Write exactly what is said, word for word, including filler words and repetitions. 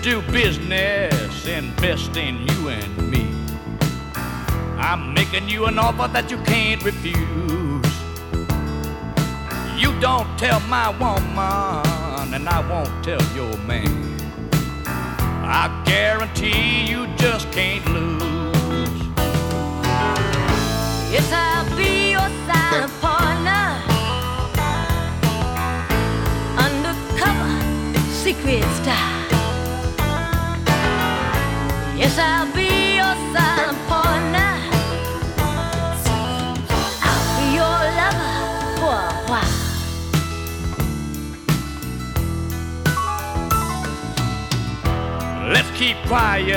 do business, invest in you and me. I'm making you an offer that you can't refuse. You don't tell my woman, and I won't tell your man. I guarantee you just can't lose. Yes, I'll be your silent partner, undercover, secret style. Yes, I'll be your silent partner. I'll be your lover for a while. Let's keep quiet